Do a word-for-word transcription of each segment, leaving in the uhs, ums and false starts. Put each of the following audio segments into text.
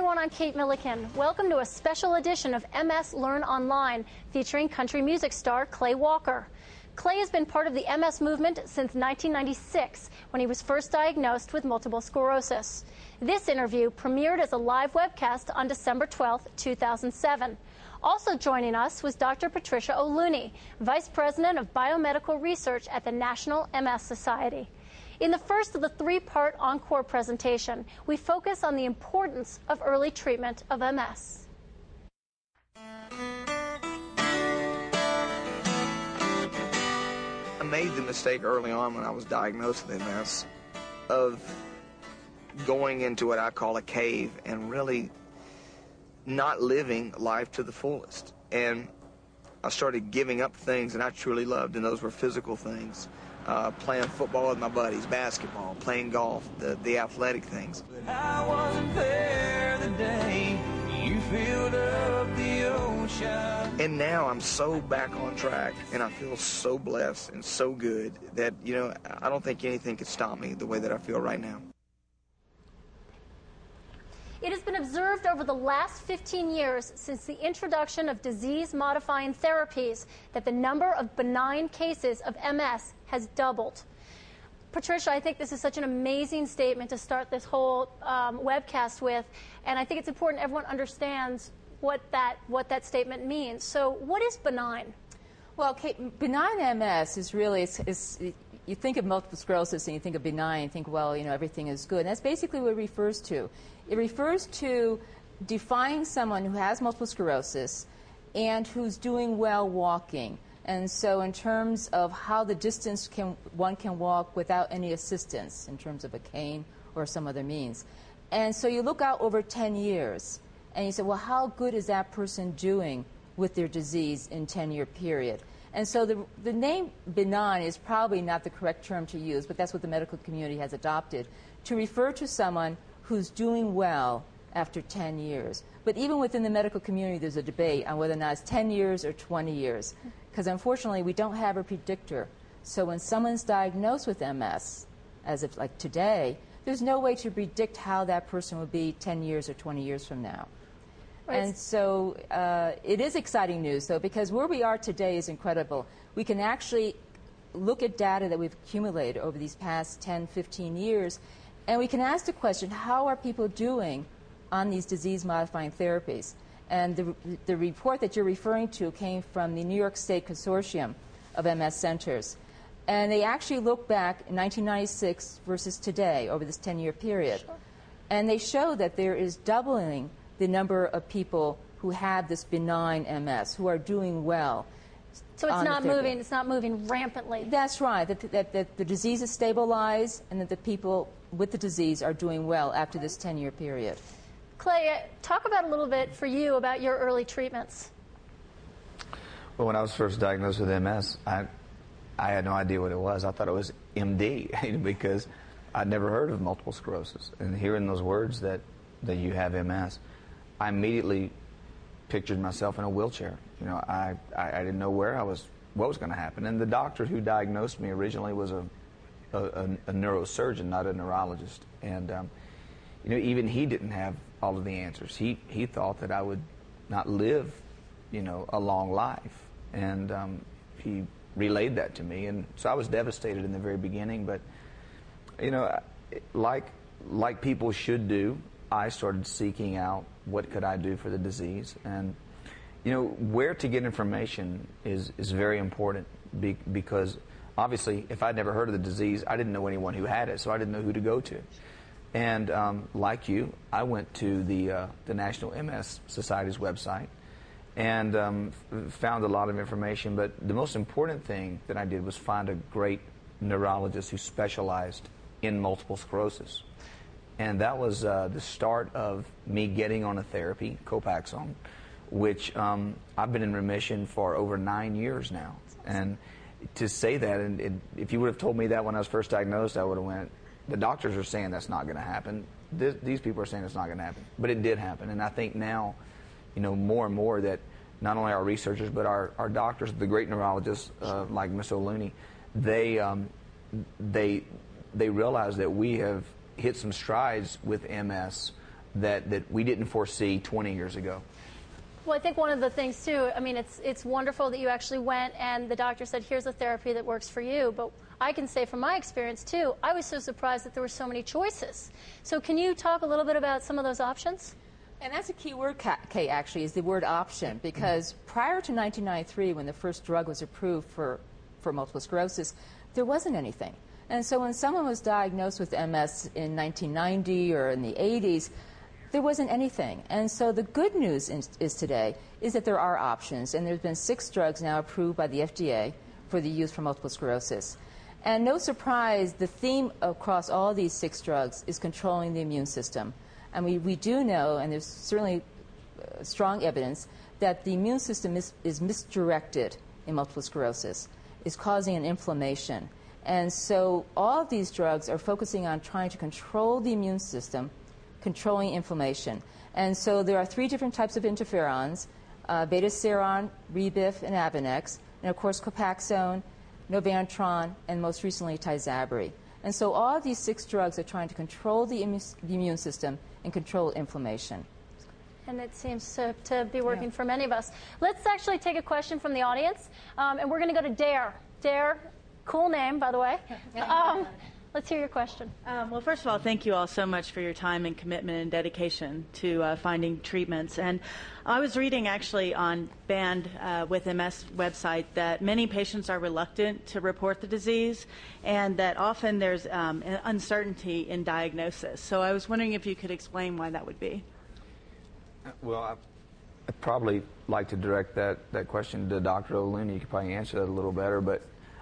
everyone, I'm Kate Milliken. Welcome to a special edition of M S Learn Online featuring country music star Clay Walker. Clay has been part of the M S movement since nineteen ninety-six when he was first diagnosed with multiple sclerosis. This interview premiered as a live webcast on December twelfth, two thousand seven. Also joining us was Doctor Patricia O'Looney, Vice President of Biomedical Research at the National M S Society. In the first of the three-part encore presentation, we focus on the importance of early treatment of M S. I made the mistake early on when I was diagnosed with M S of going into what I call a cave and really not living life to the fullest. And I started giving up things that I truly loved, and those were physical things. Uh, playing football with my buddies, basketball, playing golf, the, the athletic things. But I wasn't there the day you filled up the ocean. And now I'm so back on track, and I feel so blessed and so good that, you know, I don't think anything could stop me the way that I feel right now. It has been observed over the last fifteen years since the introduction of disease-modifying therapies that the number of benign cases of M S has doubled. Patricia, I think this is such an amazing statement to start this whole um, webcast with, and I think it's important everyone understands what that, what that statement means. So what is benign? Well, Kate, benign M S is really, it's, it's, you think of multiple sclerosis and you think of benign, you think, well, you know, everything is good. And that's basically what it refers to. It refers to defining someone who has multiple sclerosis and who's doing well walking. And so in terms of how the distance can, one can walk without any assistance in terms of a cane or some other means. And so you look out over ten years and you say, well, how good is that person doing with their disease in ten-year period? And so the, the name benign is probably not the correct term to use, but that's what the medical community has adopted, to refer to someone who's doing well after ten years. But even within the medical community, there's a debate on whether or not it's ten years or twenty years, because unfortunately, we don't have a predictor. So when someone's diagnosed with M S, as of like today, there's no way to predict how that person will be ten years or twenty years from now. Right. And so uh, it is exciting news, though, because where we are today is incredible. We can actually look at data that we've accumulated over these past ten, fifteen years, and we can ask the question, how are people doing on these disease-modifying therapies? And the, the report that you're referring to came from the New York State Consortium of M S Centers. And they actually look back in nineteen ninety-six versus today over this ten-year period. Sure. And they show that there is doubling the number of people who have this benign M S, who are doing well. So it's not moving, it's not moving rampantly. That's right, that, that, that the disease is stabilized and that the people with the disease are doing well after this ten-year period. Clay, talk about a little bit for you about your early treatments. Well, when I was first diagnosed with M S, I, I had no idea what it was. I thought it was M D because I'd never heard of multiple sclerosis. And hearing those words that, that you have M S, I immediately pictured myself in a wheelchair. You know, I, I, I didn't know where I was, what was going to happen. And the doctor who diagnosed me originally was a, a, a, a neurosurgeon, not a neurologist. And, um, you know, even he didn't have all of the answers. He, he thought that I would not live, you know, a long life. And um, he relayed that to me. And so I was devastated in the very beginning. But, you know, like, like people should do, I started seeking out what could I do for the disease. And, you know, where to get information is, is very important be, because obviously if I'd never heard of the disease, I didn't know anyone who had it, so I didn't know who to go to. And um, like you, I went to the, uh, the National M S Society's website and um, found a lot of information. But the most important thing that I did was find a great neurologist who specialized in multiple sclerosis. And that was uh, the start of me getting on a therapy, Copaxone, which um, I've been in remission for over nine years now. And to say that, and it, if you would have told me that when I was first diagnosed, I would have went, the doctors are saying that's not going to happen. This, these people are saying it's not going to happen. But it did happen. And I think now, you know, more and more that not only our researchers, but our, our doctors, the great neurologists uh, like Miss O'Looney, they, um, they, they realize that we have hit some strides with M S that, that we didn't foresee twenty years ago. Well, I think one of the things, too, I mean, it's, it's wonderful that you actually went and the doctor said, here's a therapy that works for you. But I can say from my experience, too, I was so surprised that there were so many choices. So can you talk a little bit about some of those options? And that's a key word, Kay, actually, is the word option, because prior to nineteen ninety-three, when the first drug was approved for, for multiple sclerosis, there wasn't anything. And so when someone was diagnosed with M S in nineteen ninety or in the eighties, there wasn't anything. And so the good news is, is today is that there are options, and there's been six drugs now approved by the F D A for the use for multiple sclerosis. And no surprise, the theme across all these six drugs is controlling the immune system. And we, we do know, and there's certainly uh, strong evidence, that the immune system is, is misdirected in multiple sclerosis, is causing an inflammation. And so all of these drugs are focusing on trying to control the immune system, controlling inflammation. And so there are three different types of interferons, uh, beta-seron, Rebif, and Avonex, and of course Copaxone, Novantron, and most recently Tysabri. And so all of these six drugs are trying to control the, immu the immune system and control inflammation. And it seems to, to be working Yeah. for many of us. Let's actually take a question from the audience, um, and we're going to go to Dare. Dare, cool name, by the way. Um, let's hear your question. Um, well, first of all, thank you all so much for your time and commitment and dedication to uh, finding treatments. And I was reading actually on Band uh, with M S website that many patients are reluctant to report the disease, and that often there's um, an uncertainty in diagnosis. So I was wondering if you could explain why that would be. Well, I, I'd probably like to direct that, that question to Doctor O'Looney. You could probably answer that a little better, but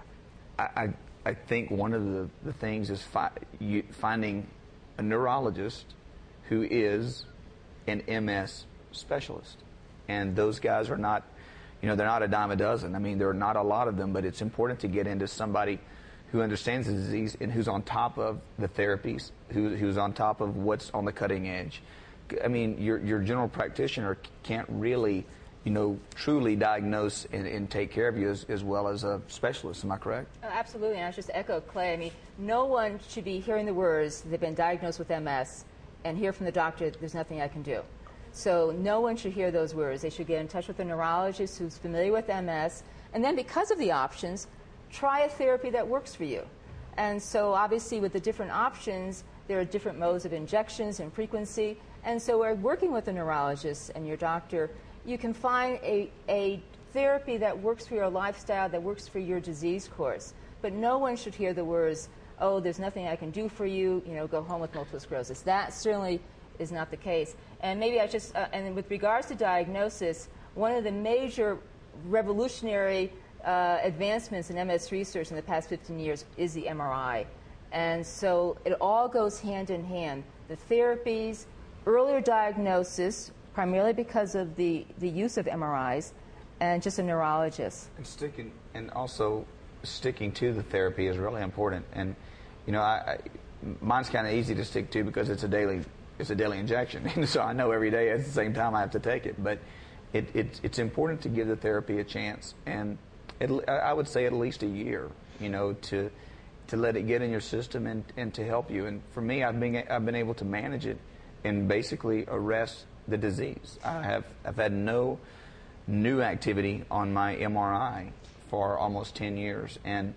I, I, I think one of the, the things is fi you, finding a neurologist who is an M S specialist. And those guys are not, you know, they're not a dime a dozen. I mean, there are not a lot of them, but it's important to get into somebody who understands the disease and who's on top of the therapies, who, who's on top of what's on the cutting edge. I mean, your, your general practitioner can't really, you know, truly diagnose and, and take care of you as, as well as a specialist. Am I correct? Oh, absolutely. And I just echo Clay. I mean, no one should be hearing the words, they've been diagnosed with M S, and hear from the doctor, there's nothing I can do. So no one should hear those words. They should get in touch with a neurologist who's familiar with M S, and then because of the options, try a therapy that works for you. And so obviously with the different options, there are different modes of injections and frequency. And so we're working with a neurologist and your doctor, you can find a, a therapy that works for your lifestyle, that works for your disease course. But no one should hear the words, oh, there's nothing I can do for you, you know, go home with multiple sclerosis. That certainly is not the case. And maybe I just, uh, and with regards to diagnosis, one of the major revolutionary uh, advancements in M S research in the past fifteen years is the M R I. And so it all goes hand in hand. The therapies, earlier diagnosis, primarily because of the, the use of M R Is, and just a neurologist. And sticking, and also sticking to the therapy is really important. And, you know, I, I, mine's kind of easy to stick to because it's a daily, it's a daily injection. And so I know every day at the same time I have to take it. But it, it, it's important to give the therapy a chance. And it, I would say at least a year, you know, to to let it get in your system and, and to help you. And for me, I've been, I've been able to manage it and basically arrest the disease. I have I've had no new activity on my M R I for almost ten years. And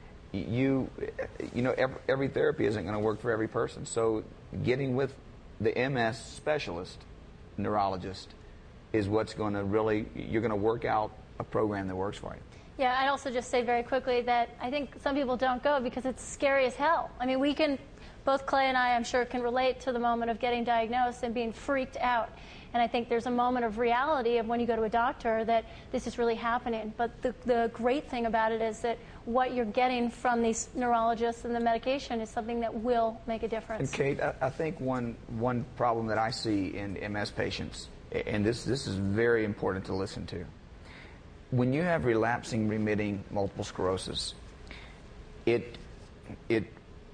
you, you know, every, every therapy isn't going to work for every person. So getting with the M S specialist, neurologist, is what's going to really, you're going to work out a program that works for you. Yeah, I'd also just say very quickly that I think some people don't go because it's scary as hell. I mean, we can, both Clay and I, I'm sure, can relate to the moment of getting diagnosed and being freaked out. And I think there's a moment of reality of when you go to a doctor that this is really happening. But the, the great thing about it is that what you're getting from these neurologists and the medication is something that will make a difference. And Kate, I, I think one, one problem that I see in M S patients, and this, this is very important to listen to, when you have relapsing remitting multiple sclerosis, it, it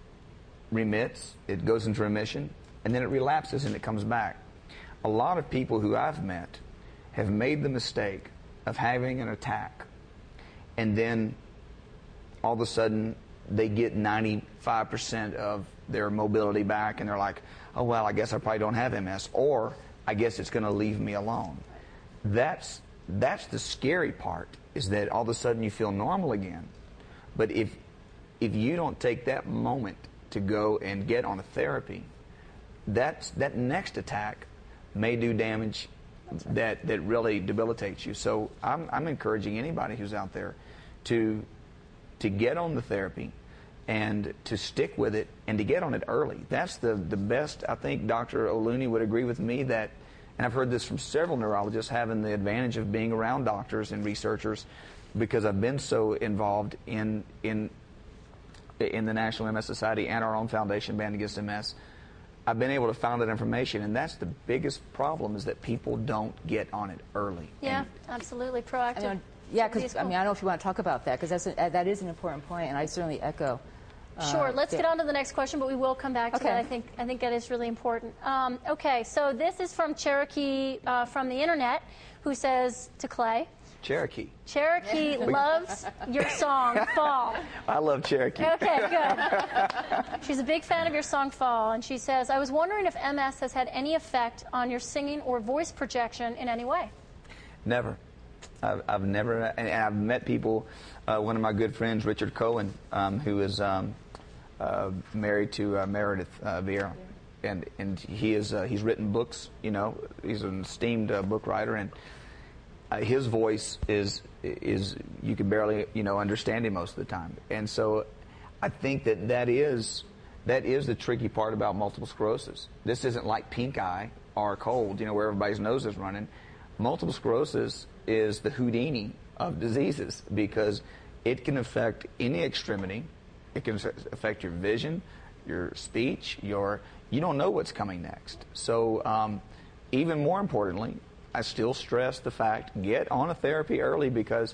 remits, it goes into remission, and then it relapses and it comes back. A lot of people who I've met have made the mistake of having an attack, and then all of a sudden they get ninety-five percent of their mobility back, and they're like, oh, well, I guess I probably don't have M S, or I guess it's going to leave me alone. That's, that's the scary part, is that all of a sudden you feel normal again. But if, if you don't take that moment to go and get on a therapy, that's, that next attack may do damage that, that really debilitates you. So I'm, I'm encouraging anybody who's out there to, to get on the therapy and to stick with it and to get on it early. That's the, the best. I think Doctor O'Looney would agree with me that, and I've heard this from several neurologists, having the advantage of being around doctors and researchers, because I've been so involved in in in the National M S Society and our own foundation, Band Against M S. I've been able to find that information, and that's the biggest problem, is that people don't get on it early. Yeah, and absolutely proactive. I mean, yeah, because I mean, I don't know if you want to talk about that, because that's a, that is an important point, and I certainly echo. Sure. Uh, Let's yeah. get on to the next question, but we will come back to Okay. that. I think I think that is really important. Um, okay, so this is from Cherokee uh, from the internet, who says to Clay, Cherokee. Cherokee loves your song Fall. I love Cherokee. Okay, good. She's a big fan of your song Fall, and she says, I was wondering if M S has had any effect on your singing or voice projection in any way. Never. I've, I've never, and I've met people. Uh, one of my good friends, Richard Cohen, um, who is um, uh, married to uh, Meredith uh, Vieira, and and he is uh, he's written books. You know, he's an esteemed uh, book writer, and uh, his voice is is you can barely you know understand him most of the time. And so, I think that that is that is the tricky part about multiple sclerosis. This isn't like pink eye or cold, you know, where everybody's nose is running. Multiple sclerosis is the Houdini of diseases, because it can affect any extremity. It can affect your vision, your speech, your you don't know what's coming next. So um, even more importantly, I still stress the fact, get on a therapy early, because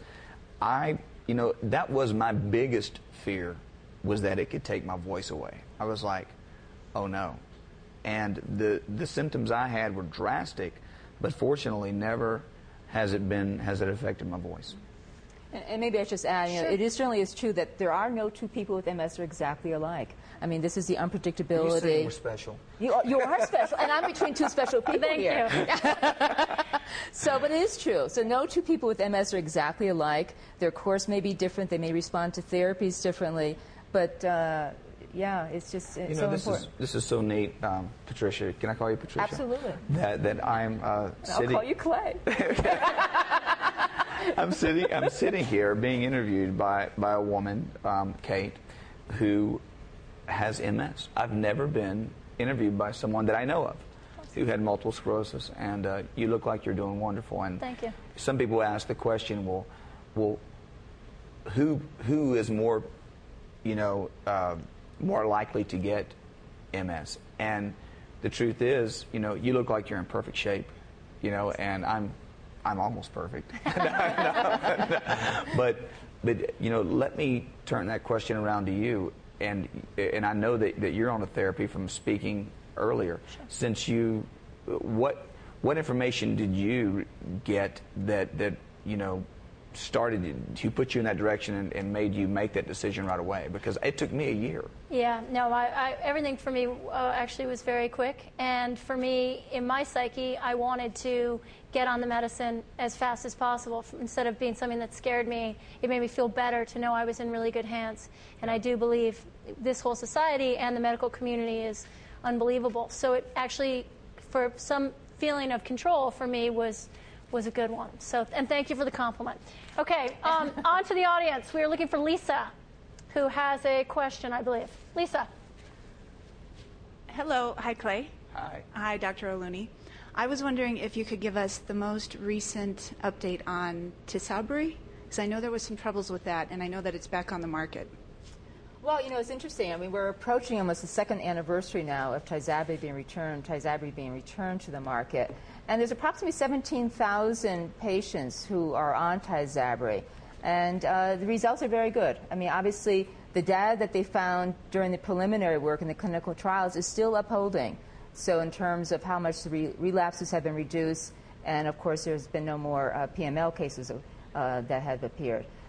I, you know, that was my biggest fear, was that it could take my voice away. I was like, oh no. And the the symptoms I had were drastic, but fortunately never has it been, has it affected my voice. And, and maybe I just add, you know, Sure. it is certainly is true that there are no two people with M S who are exactly alike. I mean, this is the unpredictability. You saying we're special? You are, you are special, and I'm between two special people Thank here. you. So, but it is true. So no two people with M S are exactly alike. Their course may be different. They may respond to therapies differently. But, uh, yeah, it's just it's You know, so this important. is this is so neat, um, Patricia. Can I call you Patricia? Absolutely. That that I'm uh, I'll sitting. call you Clay. I'm sitting. I'm sitting here being interviewed by by a woman, um, Kate, who has M S. I've never been interviewed by someone that I know of who had multiple sclerosis, and uh, you look like you're doing wonderful. And Thank you. some people ask the question, well, well, who who is more, you know, uh, more likely to get M S? And the truth is, you know, you look like you're in perfect shape, you know, and I'm I'm almost perfect. No, no, no. But but you know, let me turn that question around to you, and and I know that, that you're on a therapy from speaking earlier. Sure. Since you, what what information did you get that that you know started to put you in that direction and, and made you make that decision right away? Because it took me a year. Yeah, no, I, I, everything for me uh, actually was very quick. And for me, in my psyche, I wanted to get on the medicine as fast as possible. Instead of being something that scared me, it made me feel better to know I was in really good hands. And I do believe this whole society and the medical community is unbelievable. So it actually, for some feeling of control for me, was was a good one. So, and thank you for the compliment. Okay, um, on to the audience. We are looking for Lisa, who has a question, I believe. Lisa. Hello. Hi, Clay. Hi. Hi, Doctor O'Looney. I was wondering if you could give us the most recent update on Tysabri, because I know there was some troubles with that, and I know that it's back on the market. Well, you know, it's interesting. I mean, we're approaching almost the second anniversary now of Tysabri being returned, Tysabri being returned to the market. And there's approximately seventeen thousand patients who are on Tysabri. And uh, the results are very good. I mean, obviously, the data that they found during the preliminary work in the clinical trials is still upholding. So in terms of how much the re- relapses have been reduced, and of course, there's been no more uh, P M L cases uh, that have appeared.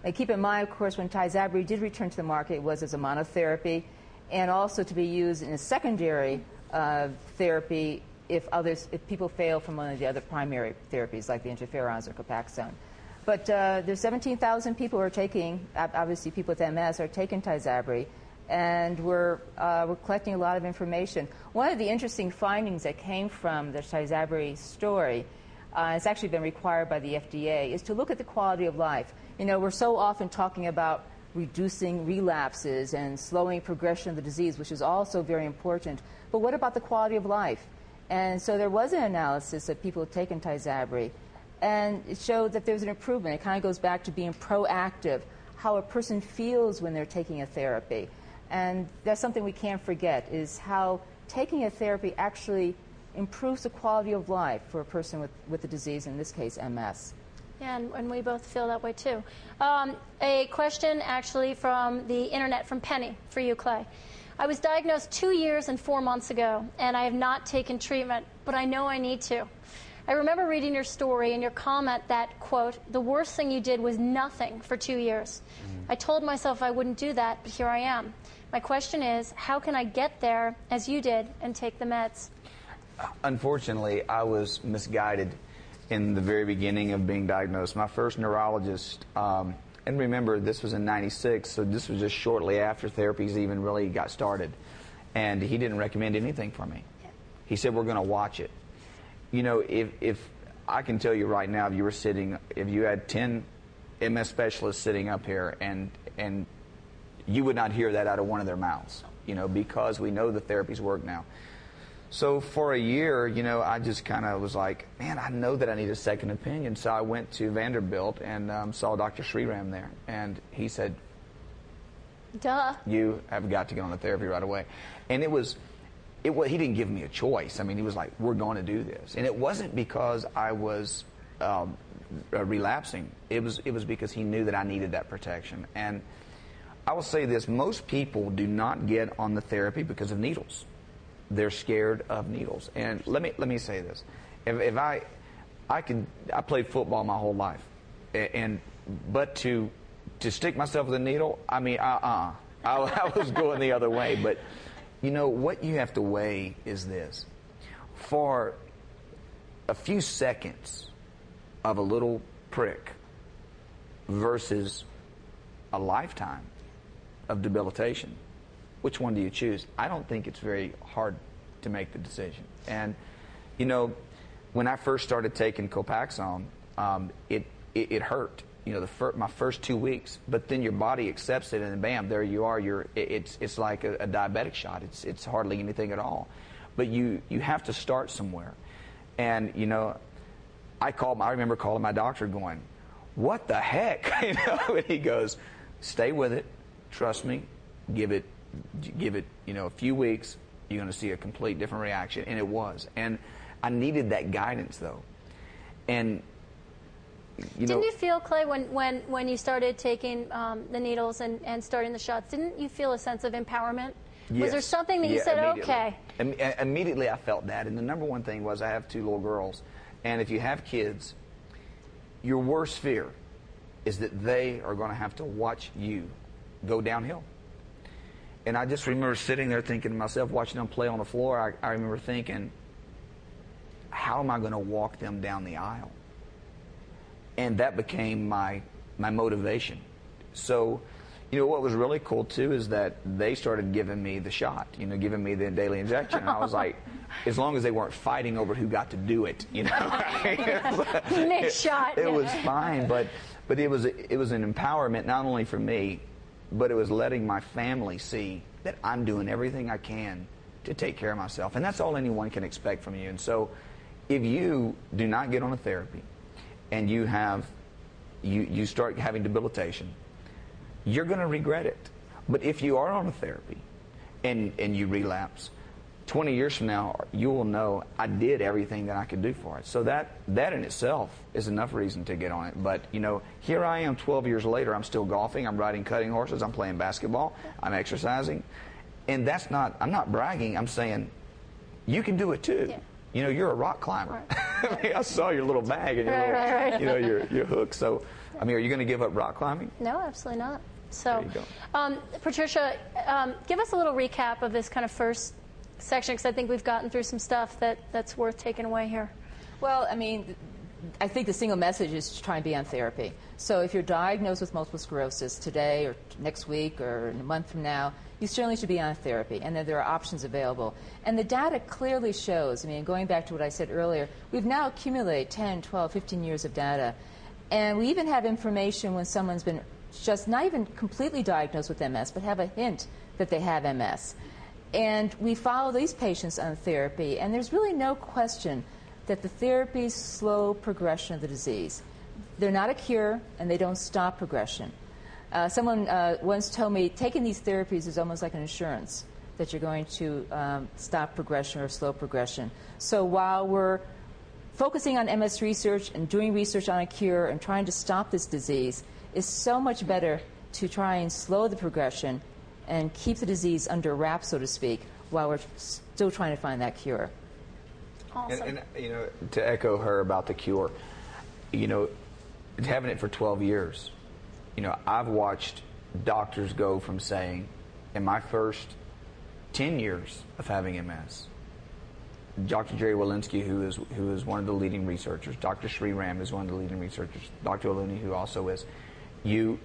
And keep in mind, of course, when Tysabri did return to the market, it was as a monotherapy and also to be used in a secondary uh, therapy if others, if people fail from one of the other primary therapies, like the interferons or Copaxone. But uh, there's seventeen thousand people who are taking, obviously people with M S are taking Tysabri, and we're, uh, we're collecting a lot of information. One of the interesting findings that came from the Tysabri story, uh, it's actually been required by the F D A, is to look at the quality of life. You know, we're so often talking about reducing relapses and slowing progression of the disease, which is also very important. But what about the quality of life? And so there was an analysis of people who had taken Tysabri, and it showed that there was an improvement. It kind of goes back to being proactive, how a person feels when they're taking a therapy. And that's something we can't forget, is how taking a therapy actually improves the quality of life for a person with, with the disease, in this case, M S. Yeah, and, and we both feel that way, too. Um, a question, actually, from the internet, from Penny, for you, Clay. I was diagnosed two years and four months ago, and I have not taken treatment, but I know I need to. I remember reading your story and your comment that, quote, the worst thing you did was nothing for two years. Mm-hmm. I told myself I wouldn't do that, but here I am. My question is, how can I get there, as you did, and take the meds? Unfortunately, I was misguided in the very beginning of being diagnosed. My first neurologist, um, and remember, this was in ninety-six, so this was just shortly after therapies even really got started. And he didn't recommend anything for me. He said, we're going to watch it. You know, if, if I can tell you right now, if you were sitting, if you had ten M S specialists sitting up here, and and you would not hear that out of one of their mouths, you know, because we know the therapies work now. So for a year, you know, I just kind of was like, man, I know that I need a second opinion. So I went to Vanderbilt and um, saw Doctor Sriram there, and he said, duh, you have got to get on the therapy right away. And it was, it was, he didn't give me a choice. I mean, he was like, we're going to do this. And it wasn't because I was um, uh, relapsing. It was, it was because he knew that I needed that protection. And I will say this, most people do not get on the therapy because of needles. They're scared of needles. And let me let me say this: if, if I, I could, I played football my whole life, and but to to stick myself with a needle, I mean, uh-uh, I, I was going the other way. But you know what you have to weigh is this: for a few seconds of a little prick versus a lifetime of debilitation. Which one do you choose? I don't think it's very hard to make the decision. And, you know, when I first started taking Copaxone, um, it, it it hurt. You know, the fir- my first two weeks. But then your body accepts it, and bam, there you are. You're it, it's it's like a, a diabetic shot. It's it's hardly anything at all. But you you have to start somewhere. And you know, I called. I remember calling my doctor, going, "What the heck?" You know, and he goes, "Stay with it. Trust me. Give it." Give it, you know, a few weeks, you're going to see a complete different reaction. And it was. And I needed that guidance, though. And, you didn't know... you feel, Clay, when, when, when you started taking um, the needles and, and starting the shots, didn't you feel a sense of empowerment? Yes. Was there something that you yeah, said, immediately. okay? Im- immediately I felt that. And the number one thing was I have two little girls. And if you have kids, your worst fear is that they are going to have to watch you go downhill. And I just remember sitting there thinking to myself, watching them play on the floor, I, I remember thinking, how am I going to walk them down the aisle? And that became my my motivation. So, you know, what was really cool, too, is that they started giving me the shot, you know, giving me the daily injection. And I was like, as long as they weren't fighting over who got to do it, you know. Next shot. It yeah. was fine, but, but it was it was an empowerment not only for me, but it was letting my family see that I'm doing everything I can to take care of myself. And that's all anyone can expect from you. And so if you do not get on a therapy and you have, you, you start having debilitation, you're going to regret it. But if you are on a therapy and, and you relapse, twenty years from now, you will know I did everything that I could do for it. So that, that in itself is enough reason to get on it. But, you know, here I am twelve years later. I'm still golfing. I'm riding cutting horses. I'm playing basketball. I'm exercising. And that's not, I'm not bragging. I'm saying you can do it too. Yeah. you know, you're a rock climber. Right. I mean, I saw your little bag and your Right, little, right, right. you know, your your hook. So, I mean, are you going to give up rock climbing? No, absolutely not. So, There you go. um, Patricia, um, give us a little recap of this kind of first section, because I think we've gotten through some stuff that, that's worth taking away here. Well, I mean, I think the single message is to try and be on therapy. So if you're diagnosed with multiple sclerosis today or next week or in a month from now, you certainly should be on therapy, and that there are options available. And the data clearly shows, I mean, going back to what I said earlier, we've now accumulated ten, twelve, fifteen years of data. And we even have information when someone's been just not even completely diagnosed with M S, but have a hint that they have M S. And we follow these patients on therapy, and there's really no question that the therapies slow progression of the disease. They're not a cure, and they don't stop progression. Uh, someone uh, once told me taking these therapies is almost like an insurance, that you're going to um, stop progression or slow progression. So while we're focusing on M S research and doing research on a cure and trying to stop this disease, it's so much better to try and slow the progression and keep the disease under wraps, so to speak, while we're still trying to find that cure. Awesome. And, and you know, to echo her about the cure, you know, having it for twelve years, you know, I've watched doctors go from saying, in my first ten years of having M S, Doctor Jerry Walensky, who is who is one of the leading researchers, Doctor Sri Ram is one of the leading researchers, Doctor Oluni, who also is, you,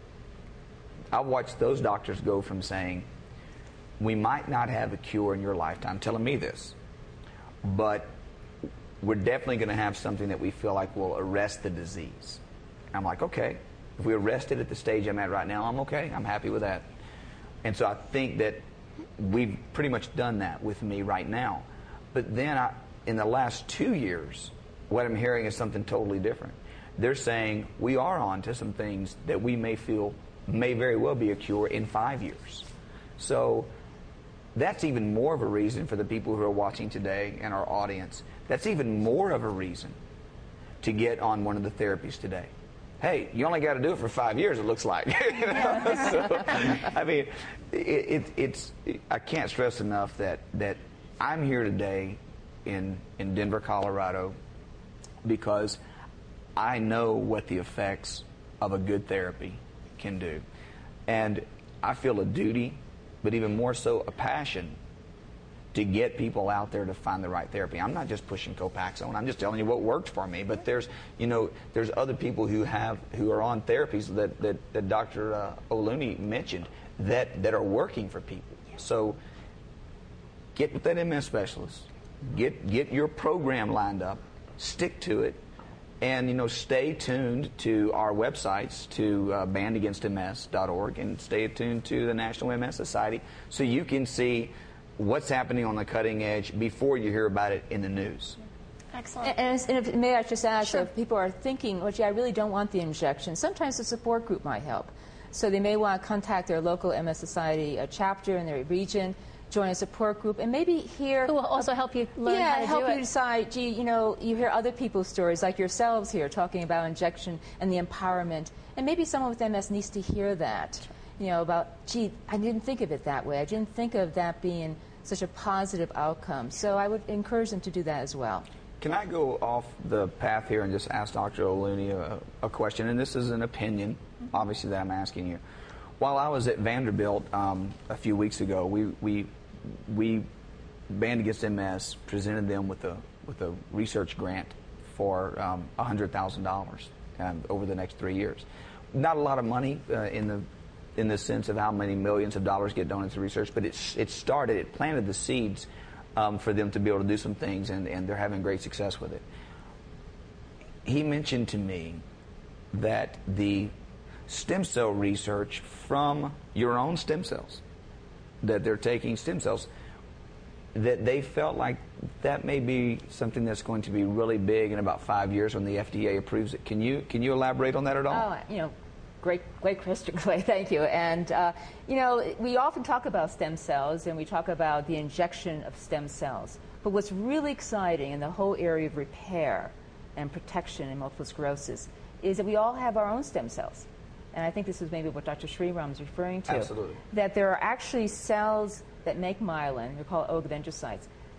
I've watched those doctors go from saying, we might not have a cure in your lifetime, telling me this, but we're definitely going to have something that we feel like will arrest the disease. I'm like, okay, if we arrest it at the stage I'm at right now, I'm okay. I'm happy with that. And so I think that we've pretty much done that with me right now. But then I, in the last two years, what I'm hearing is something totally different. They're saying we are on to some things that we may feel may very well be a cure in five years. So that's even more of a reason for the people who are watching today and our audience. That's even more of a reason to get on one of the therapies today. Hey, you only got to do it for five years, it looks like. You know? So, I mean, it, it, it's, I can't stress enough that, that I'm here today in, in Denver, Colorado, because I know what the effects of a good therapy can do. And I feel a duty, but even more so a passion, to get people out there to find the right therapy. I'm not just pushing Copaxone. I'm just telling you what worked for me. But there's, you know, there's other people who have who are on therapies that that, that Doctor Uh, Oluni mentioned that that are working for people. So get with that M S specialist. Get get your program lined up. Stick to it. And, you know, stay tuned to our websites, to uh, band against M S dot org, and stay tuned to the National M S Society, so you can see what's happening on the cutting edge before you hear about it in the news. Excellent. And, and if, may I just add, Sure. so if people are thinking, well, gee, I really don't want the injection, sometimes a support group might help. So they may want to contact their local M S Society uh, chapter in their region, join a support group, and maybe hear... Who will also help you learn yeah, how to help do you it. decide, gee, you know, you hear other people's stories, like yourselves here, talking about injection and the empowerment, and maybe someone with M S needs to hear that, you know, about, gee, I didn't think of it that way. I didn't think of that being such a positive outcome. So I would encourage them to do that as well. Can I go off the path here and just ask Doctor Oluni a, a question? And this is an opinion, obviously, that I'm asking you. While I was at Vanderbilt um, a few weeks ago, we we we Band Against M S presented them with a with a research grant for um, one hundred thousand dollars um, over the next three years. Not a lot of money uh, in the in the sense of how many millions of dollars get donated to research, but it's it started, it planted the seeds um, for them to be able to do some things, and, and they're having great success with it. He mentioned to me that the stem cell research from your own stem cells, that they're taking stem cells, that they felt like that may be something that's going to be really big in about five years when the F D A approves it. Can you can you elaborate on that at all? Oh, you know, great, great question, Clay. Thank you. And uh, you know, we often talk about stem cells, and we talk about the injection of stem cells. But what's really exciting in the whole area of repair and protection in multiple sclerosis is that we all have our own stem cells. And I think this is maybe what Doctor Sriram is referring to. Absolutely. That there are actually cells that make myelin, we call it oligodendrocytes,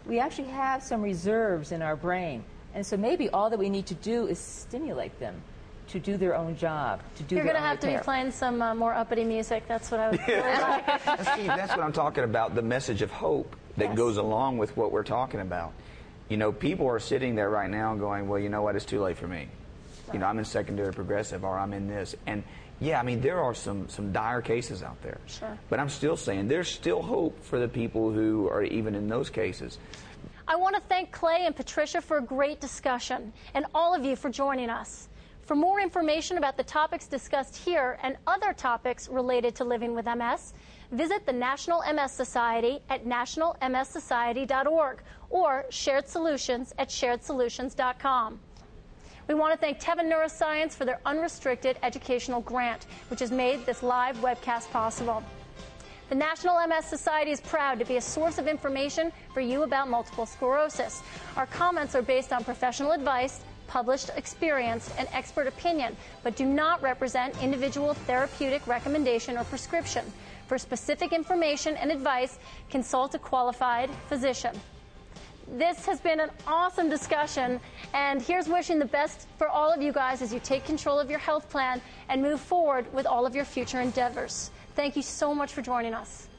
we actually have some reserves in our brain. And so maybe all that we need to do is stimulate them to do their own job, to do You're their going to own have to repair. be playing some uh, more uppity music. That's what I would really like. Steve, that's what I'm talking about, the message of hope that Yes. goes along with what we're talking about. You know, people are sitting there right now going, well, you know what, it's too late for me. Right. You know, I'm in secondary progressive, or I'm in this. And yeah, I mean, there are some, some dire cases out there. Sure. But I'm still saying there's still hope for the people who are even in those cases. I want to thank Clay and Patricia for a great discussion, and all of you for joining us. For more information about the topics discussed here and other topics related to living with M S, visit the National M S Society at national m s society dot org or Shared Solutions at shared solutions dot com. We want to thank Teva Neuroscience for their unrestricted educational grant, which has made this live webcast possible. The National M S Society is proud to be a source of information for you about multiple sclerosis. Our comments are based on professional advice, published experience, and expert opinion, but do not represent individual therapeutic recommendation or prescription. For specific information and advice, consult a qualified physician. This has been an awesome discussion, and here's wishing the best for all of you guys as you take control of your health plan and move forward with all of your future endeavors. Thank you so much for joining us.